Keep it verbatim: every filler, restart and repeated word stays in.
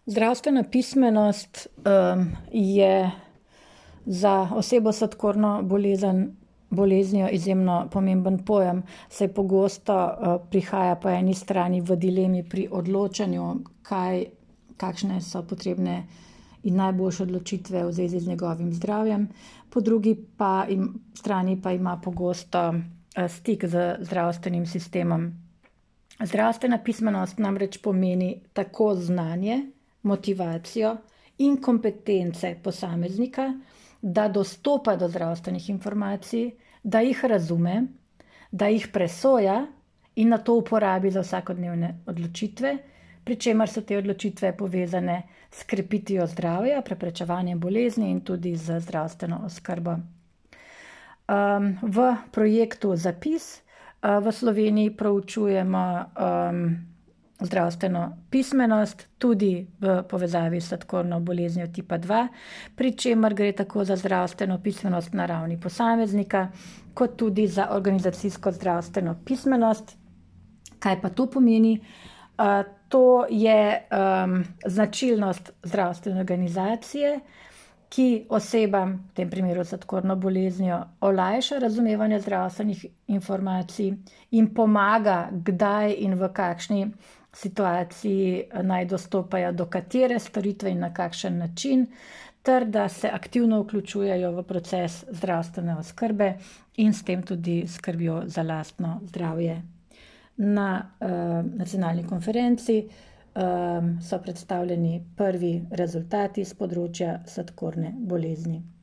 Zdravstvena pismenost um, je za osebo s sladkorno bolezen, boleznijo izjemno pomemben pojem, saj pogosto uh, prihaja po eni strani v dilemi pri odločanju, kaj, kakšne so potrebne in najboljše odločitve v zvezi z njegovim zdravjem, po drugi pa im, strani pa ima pogosto uh, stik z zdravstvenim sistemom. Zdravstvena pismenost namreč pomeni tako znanje, motivacijo in kompetence posameznika, da dostopa do zdravstvenih informacij, da jih razume, da jih presoja in na to uporabi za vsakodnevne odločitve, pri čemer so te odločitve povezane s krepitvijo zdravja, preprečevanjem bolezni in tudi z zdravstveno oskrbo. Um, v projektu Zapis uh, v Sloveniji proučujemo um, zdravstveno pismenost tudi v povezavi s sladkorno boleznijo tipa dva, pri čemer gre tako za zdravstveno pismenost na ravni posameznika, kot tudi za organizacijsko zdravstveno pismenost. Kaj pa to pomeni? Uh, to je um, značilnost zdravstvene organizacije, ki osebam, v tem primeru s sladkorno boleznijo, olajša razumevanje zdravstvenih informacij in pomaga, kdaj in v kakšni situaciji naj dostopajo do katere storitve in na kakšen način, ter da se aktivno vključujejo v proces zdravstvene oskrbe in s tem tudi skrbijo za lastno zdravje. Na uh, nacionalni konferenci um, so predstavljeni prvi rezultati z področja sladkorne bolezni.